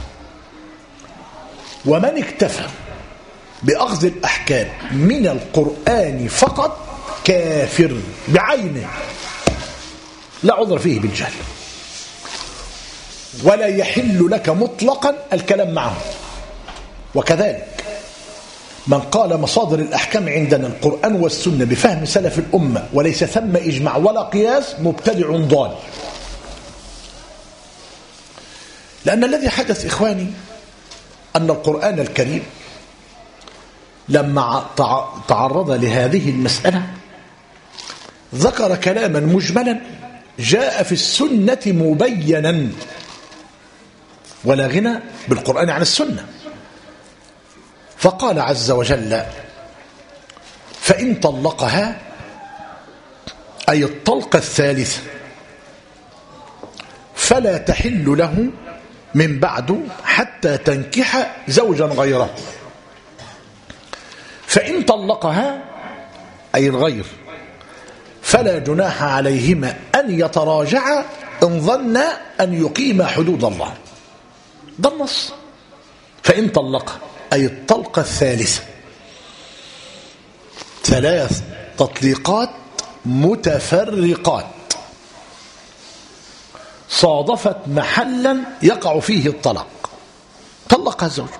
ومن اكتفى بأخذ الأحكام من القرآن فقط كافر بعينه لا عذر فيه بالجهل، ولا يحل لك مطلقا الكلام معه. وكذلك من قال مصادر الأحكام عندنا القرآن والسنة بفهم سلف الأمة وليس ثم إجماع ولا قياس مبتدع ضال. لأن الذي حدث إخواني أن القرآن الكريم لما تعرض لهذه المسألة ذكر كلاما مجملا جاء في السنة مبينا، ولا غنى بالقرآن عن السنة. فقال عز وجل فإن طلقها أي الطلقة الثالثة فلا تحل له من بعد حتى تنكح زوجا غيره. فإن طلقها أي الغير فلا جناح عليهما أن يتراجعا إن ظنا أن يقيما حدود الله. ده النص. فإن طلقها أي الطلقة الثالثة، ثلاث تطليقات متفرقات صادفت محلا يقع فيه الطلاق، طلقها الزوج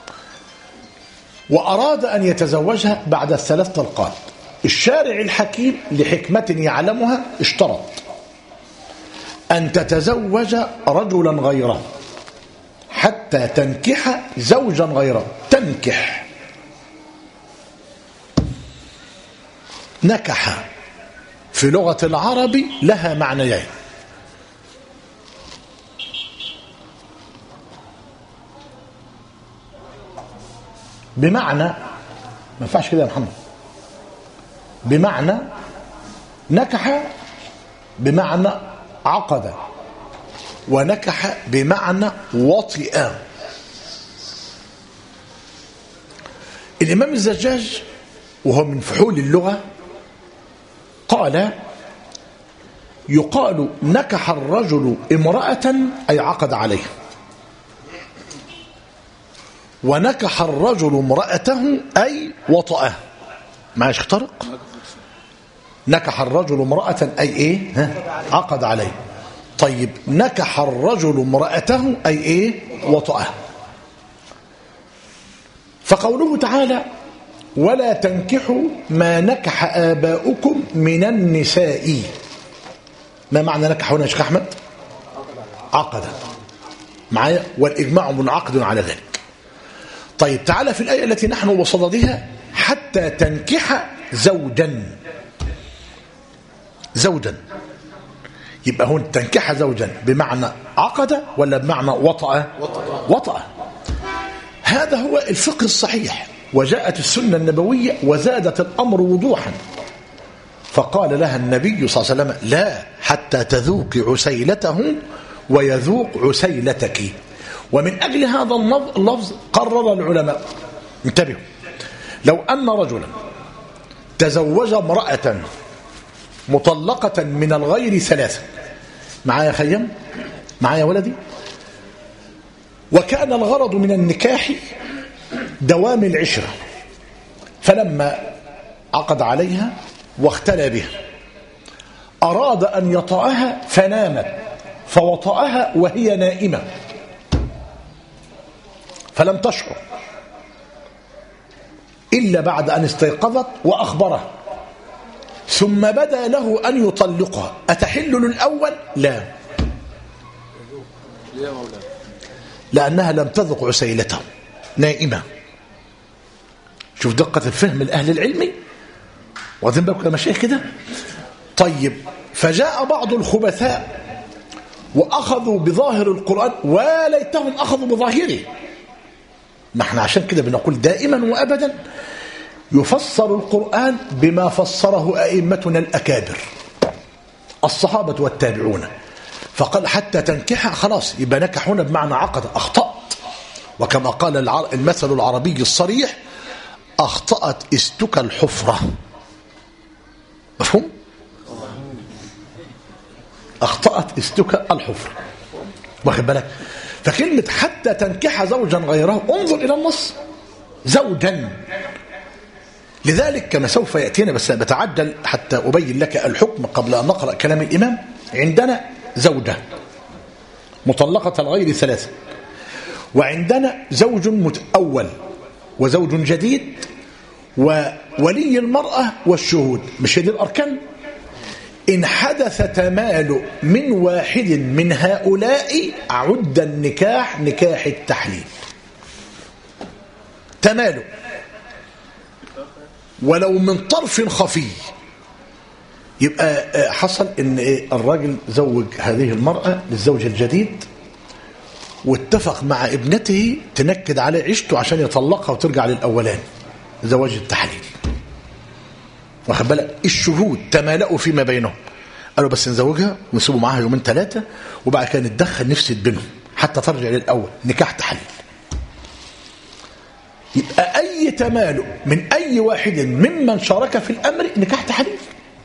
وأراد أن يتزوجها بعد الثلاث طلقات. الشارع الحكيم لحكمة يعلمها اشترط أن تتزوج رجلا غيره حتى تنكح زوجا غيره. تنكح، نكح في لغة العرب لها معنيين. بمعنى، ما ينفعش كده يا محمد، بمعنى نكح بمعنى عقد، ونكح بمعنى وطئ. الإمام الزجاج وهو من فحول اللغة قال يقال نكح الرجل امرأة أي عقد عليها، ونكح الرجل امرأته أي وطأه. معاش اخترق؟ نكح الرجل امرأة أي إيه؟ عقد عليه. طيب نكح الرجل امرأته أي إيه؟ وطأه. فقوله تعالى ولا تنكحوا ما نكح آباؤكم من النساء، ما معنى نكح هنا يا شيخ أحمد؟ عقد معايا، والإجماع منعقد على ذلك. طيب تعالى في الآية التي نحن بصددها حتى تنكح زوجا. زوجا يبقى هون تنكح زوجا بمعنى عقد ولا بمعنى وطأ؟ وطأ. هذا هو الفقه الصحيح. وجاءت السنة النبوية وزادت الأمر وضوحا، فقال لها النبي صلى الله عليه وسلم لا حتى تذوق عسيلته ويذوق عسيلتك. ومن أجل هذا اللفظ قرر العلماء، انتبهوا، لو أن رجلا تزوج امرأة مطلقة من الغير 3، معايا خيم، معايا ولدي، وكان الغرض من النكاح دوام العشرة، فلما عقد عليها واختلى بها أراد أن يطأها فنامت، فوطأها وهي نائمة فلم تشعر إلا بعد أن استيقظت وأخبره، ثم بدا له أن يطلقها، أتحل للأول؟ لا، لأنها لم تذق عسيلته، نائمة. شوف دقة الفهم الأهل العلمي، واخدين بالكم يا مشايخ كده؟ طيب، فجاء بعض الخبثاء وأخذوا بظاهر القرآن وليتهم أخذوا بظاهره. ما احنا عشان كده بنقول دائما وأبدا يفسر القرآن بما فسره أئمتنا الأكابر الصحابة والتابعون، فقال حتى تنكحها، خلاص يبقى نكحونا بمعنى عقد، أخطأت. وكما قال المثل العربي الصريح أخطأت استك الحفرة، مفهوم؟ أخطأت استك الحفرة، واخد بالك؟ فكلمة حتى تنكح زوجا غيره، انظر إلى النص، زوجا. لذلك كما سوف يأتينا، بس بتعجل حتى أبين لك الحكم قبل أن نقرأ كلام الإمام. عندنا زوجة مطلقة الغير 3، وعندنا زوج متأول وزوج جديد وولي المرأة والشهود، مش هذه الأركان؟ إن حدث تمال من واحد من هؤلاء عد النكاح نكاح التحليل، تماله ولو من طرف خفي. يبقى حصل ان الراجل زوج هذه المرأة للزوج الجديد واتفق مع ابنته تنكد عليه عيشته عشان يطلقها وترجع للأولان، زواج التحليل، واخد بالك؟ الشهود تمالأوا فيما بينهم، قالوا بس نزوجها ونسيبوا معاها 2 3 وبعد كده نتدخل نفسد بينهم حتى ترجع للأول، نكاح تحليل. يبقى أي تمالؤ من أي واحد ممن شارك في الأمر نكاح تحليل.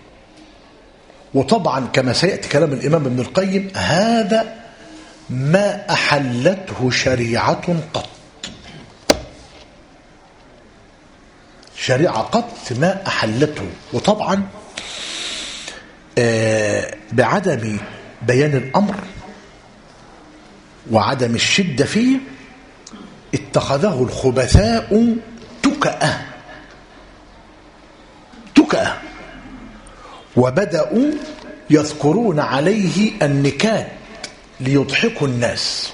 وطبعا كما سيأتي كلام الإمام ابن القيم، هذا ما أحلته شريعة قط، شريعة قط ما أحلته. وطبعا بعدم بيان الأمر وعدم الشدة فيه اتخذه الخبثاء تكأة، وبدأوا يذكرون عليه النكات ليضحكوا الناس.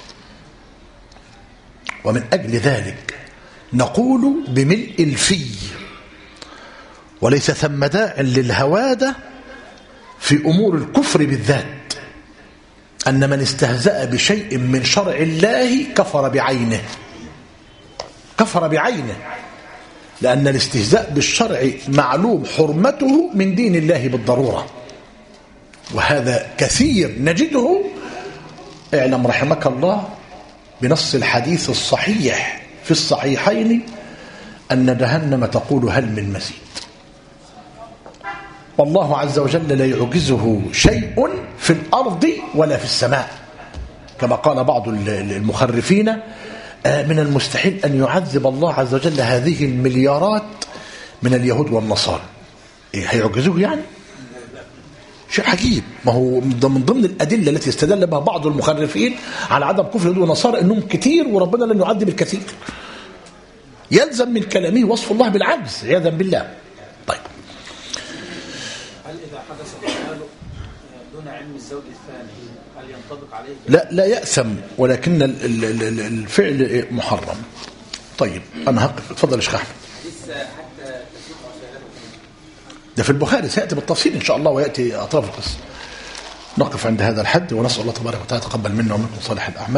ومن أجل ذلك نقول بملء الفي، وليس ثم داع للهوادة في أمور الكفر بالذات، أن من استهزأ بشيء من شرع الله كفر بعينه، كفر بعينه، لأن الاستهزاء بالشرع معلوم حرمته من دين الله بالضرورة، وهذا كثير نجده. اعلم رحمك الله بنص الحديث الصحيح في الصحيحين أن جهنم تقول هل من مزيد، والله عز وجل لا يعجزه شيء في الأرض ولا في السماء، كما قال بعض المخرفين من المستحيل أن يعذب الله عز وجل هذه المليارات من اليهود والنصارى. هيعجزوه يعني؟ شيء عجيب. ما هو من ضمن الأدلة التي استدل بها بعض المخرفين على عدم كفر اليهود والنصارى أنهم كتير وربنا لن يعذب الكثير. يلزم من كلامه وصف الله بالعجز عياذا بالله. طيب، هل إذا حدث التمالؤ دون علم الزوج الثاني هل ينطبق عليه؟ لا يأثم، ولكن الفعل محرم. طيب أنا هقف، اتفضل يا شيخ أحمد. ده في البخاري، سيأتي بالتفصيل إن شاء الله ويأتي أطراف القصة. نقف عند هذا الحد ونسأل الله تبارك وتعالى يتقبل منا ومنكم صالح الأعمال.